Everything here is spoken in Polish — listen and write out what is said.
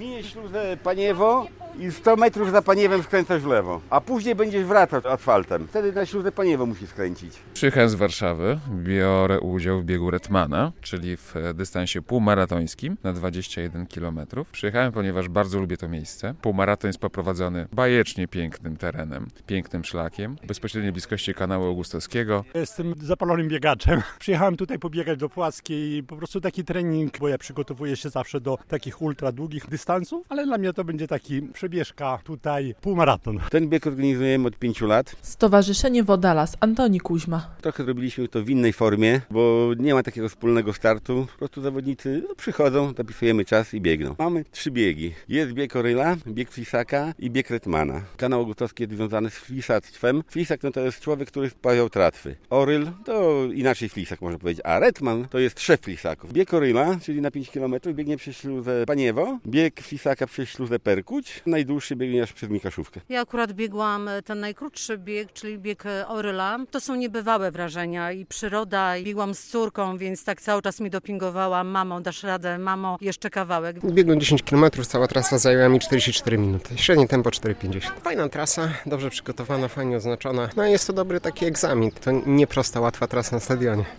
Miniesz śluzę Paniewo i 100 metrów za Paniewem skręcasz w lewo, a później będziesz wracał asfaltem. Wtedy na śluzę Paniewo musisz skręcić. Przyjechałem z Warszawy, biorę udział w biegu Retmana, czyli w dystansie półmaratońskim na 21 km. Przyjechałem, ponieważ bardzo lubię to miejsce. Półmaraton jest poprowadzony bajecznie pięknym terenem, pięknym szlakiem, w bezpośredniej bliskości kanału Augustowskiego. Jestem zapalonym biegaczem. Przyjechałem tutaj pobiegać do Płackiej i po prostu taki trening, bo ja przygotowuję się zawsze do takich ultra długich dystansów, ale dla mnie to będzie taki przebieżka tutaj półmaraton. Ten bieg organizujemy od 5 lat. Stowarzyszenie Wodalas, Antoni Kuźma. Trochę zrobiliśmy to w innej formie, bo nie ma takiego wspólnego startu. Po prostu zawodnicy przychodzą, zapisujemy czas i biegną. Mamy 3 biegi. Jest bieg Oryla, bieg Flisaka i bieg Retmana. Kanał Augustowski jest związany z flisactwem. Flisak to jest człowiek, który spawiał tratwy. Oryl to inaczej Flisak można powiedzieć, a Retman to jest szef Flisaków. Bieg Oryla, czyli na 5 km, biegnie przez śluzę Paniewo, bieg Flisaka przez śluzę Perkuć, najdłuższy biegnie aż przez Mikaszówkę. Ja akurat biegłam ten najkrótszy bieg, czyli bieg Oryla. To są niebywałe wrażenia i przyroda. Biegłam z córką, więc tak cały czas mi dopingowała: mamo, dasz radę, mamo, jeszcze kawałek. Biegłem 10 km, cała trasa zajęła mi 44 minuty. Średnie tempo 4,50. Fajna trasa, dobrze przygotowana, fajnie oznaczona. No jest to dobry taki egzamin. To nie prosta, łatwa trasa na stadionie.